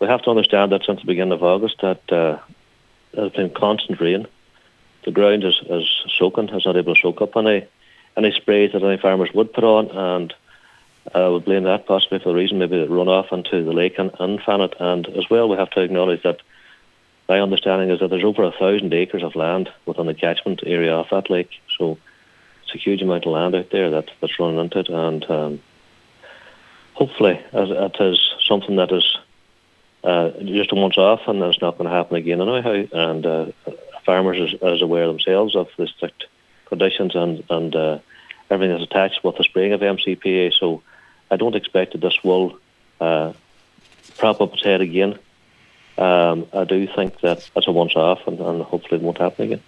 we have to understand that since the beginning of August that there's been constant rain. The ground is soaking, is not able to soak up any sprays that any farmers would put on, and I would blame that possibly for the reason maybe it run off into the lake and fan it. And as well, we have to acknowledge that my understanding is that there's over 1,000 acres of land within the catchment area of that lake. So it's a huge amount of land out there that's running into it. And hopefully it is something that is just a once off and it's not going to happen again anyhow. And farmers is aware themselves of the strict conditions and everything that's attached with the spraying of MCPA. So I don't expect that this will prop up its head again. I do think that it's a once off and hopefully it won't happen again.